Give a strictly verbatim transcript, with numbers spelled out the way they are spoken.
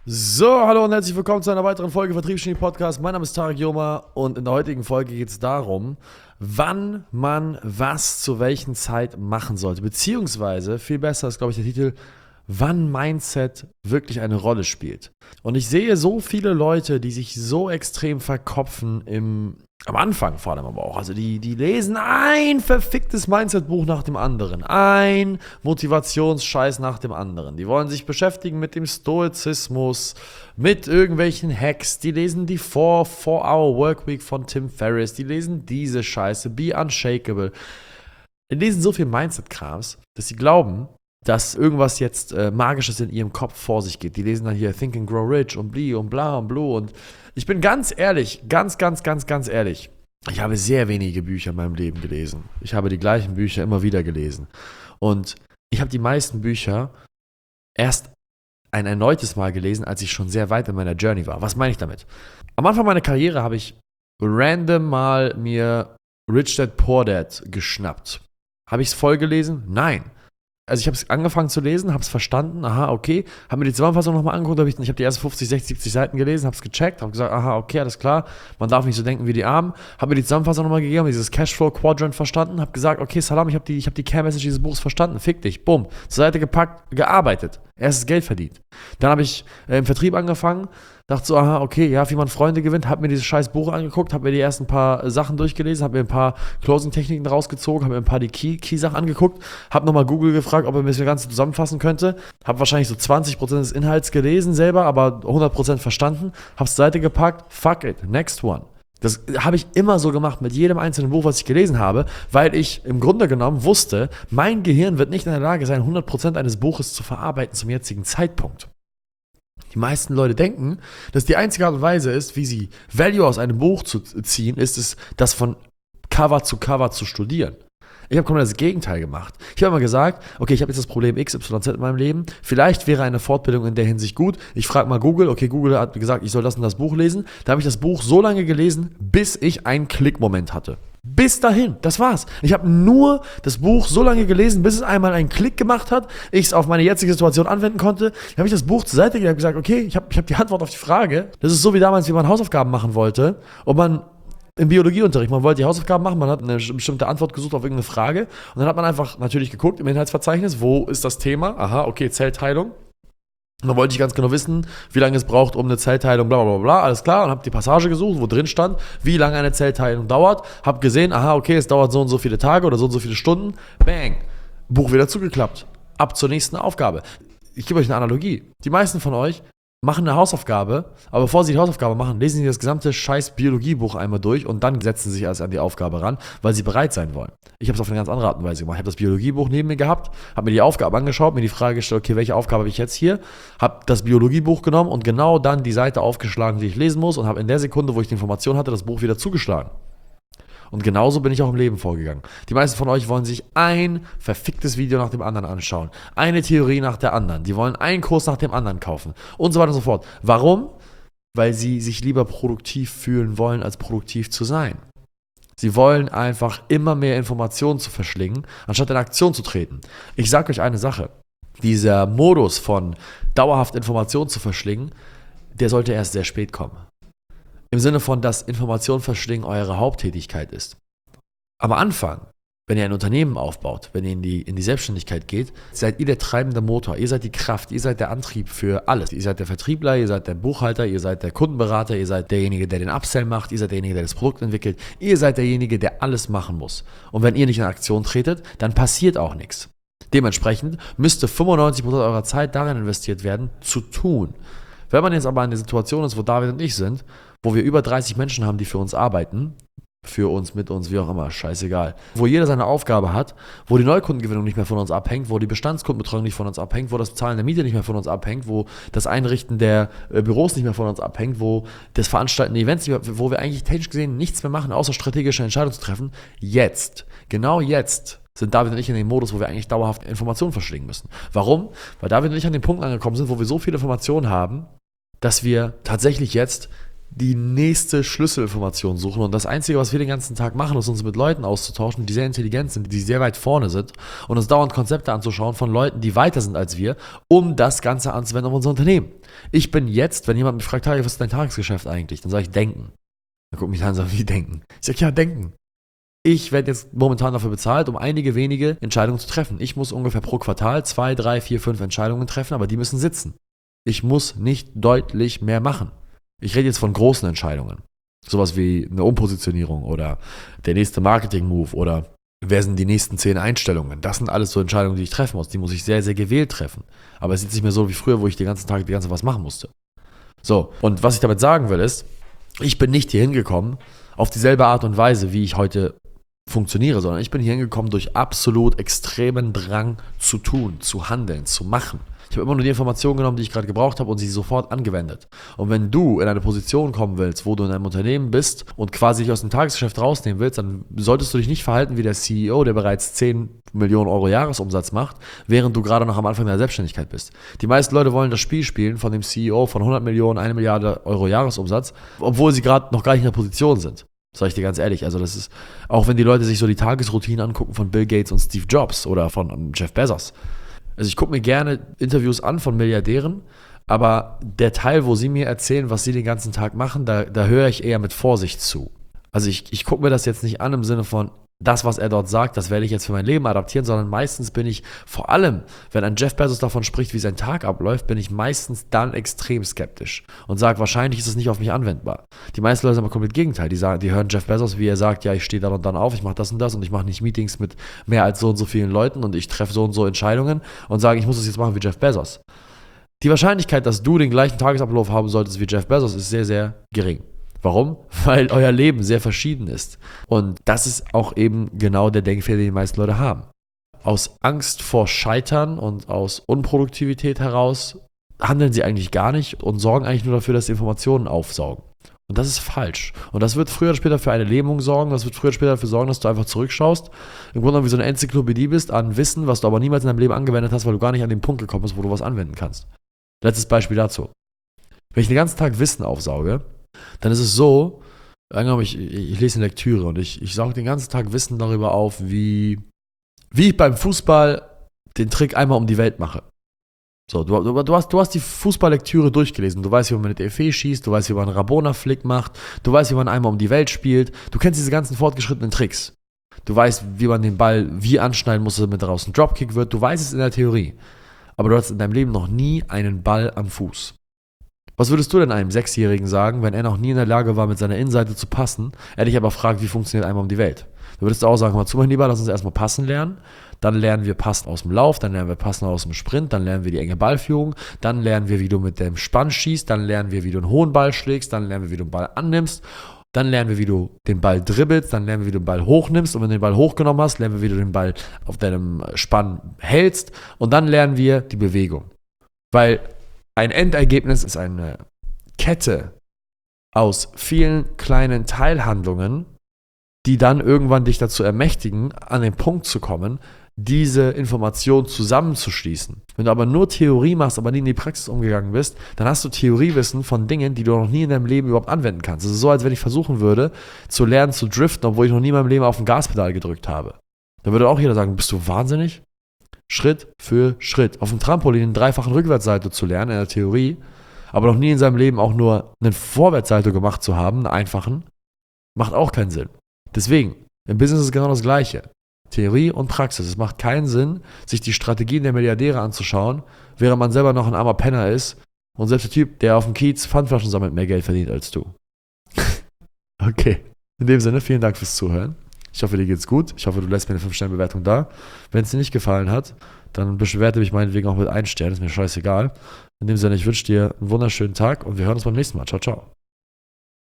So, hallo und herzlich willkommen zu einer weiteren Folge Vertriebsgenie Podcast. Mein Name ist Tarek Joma und in der heutigen Folge geht es darum, wann man was zu welchen Zeit machen sollte. Beziehungsweise, viel besser ist, glaube ich, der Titel, wann Mindset wirklich eine Rolle spielt. Und ich sehe so viele Leute, die sich so extrem verkopfen im Am Anfang vor allem aber auch. Also die, die lesen ein verficktes Mindset-Buch nach dem anderen. Ein Motivationsscheiß nach dem anderen. Die wollen sich beschäftigen mit dem Stoizismus, mit irgendwelchen Hacks. Die lesen die four hour Workweek von Tim Ferriss. Die lesen diese Scheiße, Be Unshakable. Die lesen so viel Mindset-Krams, dass sie glauben, dass irgendwas jetzt äh, Magisches in ihrem Kopf vor sich geht. Die lesen dann hier Think and Grow Rich und bli und bla und blue. Und ich bin ganz ehrlich, ganz, ganz, ganz, ganz ehrlich, ich habe sehr wenige Bücher in meinem Leben gelesen. Ich habe die gleichen Bücher immer wieder gelesen. Und ich habe die meisten Bücher erst ein erneutes Mal gelesen, als ich schon sehr weit in meiner Journey war. Was meine ich damit? Am Anfang meiner Karriere habe ich random mal mir Rich Dad Poor Dad geschnappt. Habe ich es voll gelesen? Nein. Also ich habe es angefangen zu lesen, habe es verstanden, aha, okay, habe mir die Zusammenfassung nochmal angeguckt, hab ich, ich habe die ersten fünfzig, sechzig, siebzig Seiten gelesen, habe es gecheckt, habe gesagt, aha, okay, alles klar, man darf nicht so denken wie die Armen, habe mir die Zusammenfassung nochmal gegeben, habe dieses Cashflow-Quadrant verstanden, habe gesagt, okay, Salam, ich habe die, ich hab die Care-Message dieses Buchs verstanden, fick dich, bumm, zur Seite gepackt, gearbeitet, erstes Geld verdient. Dann habe ich äh, im Vertrieb angefangen, dachte so, aha, okay, ja, wie man Freunde gewinnt, habe mir dieses scheiß Buch angeguckt, habe mir die ersten paar Sachen durchgelesen, habe mir ein paar Closing-Techniken rausgezogen, habe mir ein paar die Key- Key-Sachen angeguckt, habe nochmal Google gefragt, ob er mir das Ganze zusammenfassen könnte, habe wahrscheinlich so zwanzig Prozent des Inhalts gelesen selber, aber hundert Prozent verstanden, habe es zur Seite gepackt, fuck it, next one. Das habe ich immer so gemacht mit jedem einzelnen Buch, was ich gelesen habe, weil ich im Grunde genommen wusste, mein Gehirn wird nicht in der Lage sein, hundert Prozent eines Buches zu verarbeiten zum jetzigen Zeitpunkt. Die meisten Leute denken, dass die einzige Art und Weise ist, wie sie Value aus einem Buch zu ziehen, ist es, das von Cover zu Cover zu studieren. Ich habe komplett das Gegenteil gemacht. Ich habe immer gesagt, okay, ich habe jetzt das Problem X Y Z in meinem Leben. Vielleicht wäre eine Fortbildung in der Hinsicht gut. Ich frage mal Google. Okay, Google hat gesagt, ich soll das und das Buch lesen. Da habe ich das Buch so lange gelesen, bis ich einen Klickmoment hatte. Bis dahin, das war's. Ich habe nur das Buch so lange gelesen, bis es einmal einen Klick gemacht hat, ich es auf meine jetzige Situation anwenden konnte. Dann habe ich das Buch zur Seite gelegt und gesagt, okay, ich habe ich hab die Antwort auf die Frage. Das ist so wie damals, wie man Hausaufgaben machen wollte und man im Biologieunterricht, man wollte die Hausaufgaben machen, man hat eine bestimmte Antwort gesucht auf irgendeine Frage und dann hat man einfach natürlich geguckt im Inhaltsverzeichnis, wo ist das Thema? Aha, okay, Zellteilung. Und dann wollte ich ganz genau wissen, wie lange es braucht, um eine Zellteilung, bla bla bla, alles klar. Und habe die Passage gesucht, wo drin stand, wie lange eine Zellteilung dauert. Habe gesehen, aha, okay, es dauert so und so viele Tage oder so und so viele Stunden. Bang, Buch wieder zugeklappt. Ab zur nächsten Aufgabe. Ich gebe euch eine Analogie. Die meisten von euch machen eine Hausaufgabe, aber bevor sie die Hausaufgabe machen, lesen sie das gesamte scheiß Biologiebuch einmal durch und dann setzen sie sich erst an die Aufgabe ran, weil sie bereit sein wollen. Ich habe es auf eine ganz andere Art und Weise gemacht. Ich habe das Biologiebuch neben mir gehabt, habe mir die Aufgabe angeschaut, mir die Frage gestellt, okay, welche Aufgabe habe ich jetzt hier? Habe das Biologiebuch genommen und genau dann die Seite aufgeschlagen, die ich lesen muss und habe in der Sekunde, wo ich die Information hatte, das Buch wieder zugeschlagen. Und genauso bin ich auch im Leben vorgegangen. Die meisten von euch wollen sich ein verficktes Video nach dem anderen anschauen. Eine Theorie nach der anderen. Die wollen einen Kurs nach dem anderen kaufen. Und so weiter und so fort. Warum? Weil sie sich lieber produktiv fühlen wollen, als produktiv zu sein. Sie wollen einfach immer mehr Informationen zu verschlingen, anstatt in Aktion zu treten. Ich sage euch eine Sache. Dieser Modus von dauerhaft Informationen zu verschlingen, der sollte erst sehr spät kommen. Im Sinne von, dass Information verschlingen eure Haupttätigkeit ist. Am Anfang, wenn ihr ein Unternehmen aufbaut, wenn ihr in die, in die Selbstständigkeit geht, seid ihr der treibende Motor, ihr seid die Kraft, ihr seid der Antrieb für alles. Ihr seid der Vertriebler, ihr seid der Buchhalter, ihr seid der Kundenberater, ihr seid derjenige, der den Upsell macht, ihr seid derjenige, der das Produkt entwickelt, ihr seid derjenige, der alles machen muss. Und wenn ihr nicht in Aktion tretet, dann passiert auch nichts. Dementsprechend müsste fünfundneunzig Prozent eurer Zeit darin investiert werden, zu tun. Wenn man jetzt aber in der Situation ist, wo David und ich sind, wo wir über dreißig Menschen haben, die für uns arbeiten, für uns, mit uns, wie auch immer, scheißegal, wo jeder seine Aufgabe hat, wo die Neukundengewinnung nicht mehr von uns abhängt, wo die Bestandskundenbetreuung nicht von uns abhängt, wo das Bezahlen der Miete nicht mehr von uns abhängt, wo das Einrichten der äh, Büros nicht mehr von uns abhängt, wo das Veranstalten der Events nicht mehr, wo wir eigentlich technisch gesehen nichts mehr machen, außer strategische Entscheidungen zu treffen, jetzt, genau jetzt, sind David und ich in dem Modus, wo wir eigentlich dauerhaft Informationen verschlingen müssen. Warum? Weil David und ich an dem Punkt angekommen sind, wo wir so viele Informationen haben, dass wir tatsächlich jetzt die nächste Schlüsselinformation suchen. Und das Einzige, was wir den ganzen Tag machen, ist uns mit Leuten auszutauschen, die sehr intelligent sind, die sehr weit vorne sind und uns dauernd Konzepte anzuschauen von Leuten, die weiter sind als wir, um das Ganze anzuwenden auf unser Unternehmen. Ich bin jetzt, wenn jemand mich fragt, hey, was ist dein Tagesgeschäft eigentlich? Dann sage ich, denken. Dann guckt mich an und sagt, wie denken? Ich sage, ja, denken. Ich werde jetzt momentan dafür bezahlt, um einige wenige Entscheidungen zu treffen. Ich muss ungefähr pro Quartal zwei, drei, vier, fünf Entscheidungen treffen, aber die müssen sitzen. Ich muss nicht deutlich mehr machen. Ich rede jetzt von großen Entscheidungen. Sowas wie eine Umpositionierung oder der nächste Marketing-Move oder wer sind die nächsten zehn Einstellungen. Das sind alles so Entscheidungen, die ich treffen muss. Die muss ich sehr, sehr gewählt treffen. Aber es ist nicht mehr so wie früher, wo ich den ganzen Tag die ganze was machen musste. So, und was ich damit sagen will ist, ich bin nicht hier hingekommen auf dieselbe Art und Weise, wie ich heute funktioniere, sondern ich bin hier hingekommen durch absolut extremen Drang zu tun, zu handeln, zu machen. Ich habe immer nur die Informationen genommen, die ich gerade gebraucht habe und sie sofort angewendet. Und wenn du in eine Position kommen willst, wo du in einem Unternehmen bist und quasi dich aus dem Tagesgeschäft rausnehmen willst, dann solltest du dich nicht verhalten wie der C E O, der bereits zehn Millionen Euro Jahresumsatz macht, während du gerade noch am Anfang deiner Selbstständigkeit bist. Die meisten Leute wollen das Spiel spielen von dem C E O von hundert Millionen, eine Milliarde Euro Jahresumsatz, obwohl sie gerade noch gar nicht in der Position sind. Sag ich dir ganz ehrlich, also das ist, auch wenn die Leute sich so die Tagesroutinen angucken von Bill Gates und Steve Jobs oder von Jeff Bezos. Also ich gucke mir gerne Interviews an von Milliardären, aber der Teil, wo sie mir erzählen, was sie den ganzen Tag machen, da, da höre ich eher mit Vorsicht zu. Also ich, ich gucke mir das jetzt nicht an im Sinne von, das, was er dort sagt, das werde ich jetzt für mein Leben adaptieren, sondern meistens bin ich, vor allem, wenn ein Jeff Bezos davon spricht, wie sein Tag abläuft, bin ich meistens dann extrem skeptisch und sage, wahrscheinlich ist es nicht auf mich anwendbar. Die meisten Leute sind aber komplett Gegenteil. Die, sagen, die hören Jeff Bezos, wie er sagt, ja, ich stehe dann und dann auf, ich mache das und das und ich mache nicht Meetings mit mehr als so und so vielen Leuten und ich treffe so und so Entscheidungen und sage, ich muss es jetzt machen wie Jeff Bezos. Die Wahrscheinlichkeit, dass du den gleichen Tagesablauf haben solltest wie Jeff Bezos, ist sehr, sehr gering. Warum? Weil euer Leben sehr verschieden ist. Und das ist auch eben genau der Denkfehler, den die meisten Leute haben. Aus Angst vor Scheitern und aus Unproduktivität heraus handeln sie eigentlich gar nicht und sorgen eigentlich nur dafür, dass sie Informationen aufsaugen. Und das ist falsch. Und das wird früher oder später für eine Lähmung sorgen, das wird früher oder später dafür sorgen, dass du einfach zurückschaust, im Grunde genommen wie so eine Enzyklopädie bist an Wissen, was du aber niemals in deinem Leben angewendet hast, weil du gar nicht an den Punkt gekommen bist, wo du was anwenden kannst. Letztes Beispiel dazu. Wenn ich den ganzen Tag Wissen aufsauge, dann ist es so, ich, ich lese eine Lektüre und ich, ich sauge den ganzen Tag Wissen darüber auf, wie, wie ich beim Fußball den Trick einmal um die Welt mache. So, du, du, du, hast, du hast die Fußballlektüre durchgelesen, du weißt, wie man mit E F E schießt, du weißt, wie man einen Rabona-Flick macht, du weißt, wie man einmal um die Welt spielt, du kennst diese ganzen fortgeschrittenen Tricks. Du weißt, wie man den Ball wie anschneiden muss, damit daraus ein Dropkick wird, du weißt es in der Theorie. Aber du hast in deinem Leben noch nie einen Ball am Fuß. Was würdest du denn einem Sechsjährigen sagen, wenn er noch nie in der Lage war, mit seiner Innenseite zu passen, er dich aber fragt, wie funktioniert einmal um die Welt? Du würdest auch sagen, mal zu, mein Lieber, lass uns erstmal passen lernen, dann lernen wir passen aus dem Lauf, dann lernen wir passen aus dem Sprint, dann lernen wir die enge Ballführung, dann lernen wir, wie du mit dem Spann schießt, dann lernen wir, wie du einen hohen Ball schlägst, dann lernen wir, wie du den Ball annimmst, dann lernen wir, wie du den Ball dribbelst, dann lernen wir, wie du den Ball hochnimmst und wenn du den Ball hochgenommen hast, lernen wir, wie du den Ball auf deinem Spann hältst und dann lernen wir die Bewegung. Weil ein Endergebnis ist eine Kette aus vielen kleinen Teilhandlungen, die dann irgendwann dich dazu ermächtigen, an den Punkt zu kommen, diese Information zusammenzuschließen. Wenn du aber nur Theorie machst, aber nie in die Praxis umgegangen bist, dann hast du Theoriewissen von Dingen, die du noch nie in deinem Leben überhaupt anwenden kannst. Es ist so, als wenn ich versuchen würde, zu lernen zu driften, obwohl ich noch nie in meinem Leben auf ein Gaspedal gedrückt habe. Dann würde auch jeder sagen, bist du wahnsinnig? Schritt für Schritt. Auf dem Trampolin einen dreifachen Rückwärtssalto zu lernen, in der Theorie, aber noch nie in seinem Leben auch nur einen Vorwärtssalto gemacht zu haben, einen einfachen, macht auch keinen Sinn. Deswegen, im Business ist es genau das Gleiche. Theorie und Praxis. Es macht keinen Sinn, sich die Strategien der Milliardäre anzuschauen, während man selber noch ein armer Penner ist und selbst der Typ, der auf dem Kiez Pfandflaschen sammelt, mehr Geld verdient als du. Okay. In dem Sinne, vielen Dank fürs Zuhören. Ich hoffe, dir geht's gut. Ich hoffe, du lässt mir eine fünf Sterne Bewertung da. Wenn es dir nicht gefallen hat, dann bewerte mich meinetwegen auch mit einem Stern. Ist mir scheißegal. In dem Sinne, ich wünsche dir einen wunderschönen Tag und wir hören uns beim nächsten Mal. Ciao, ciao.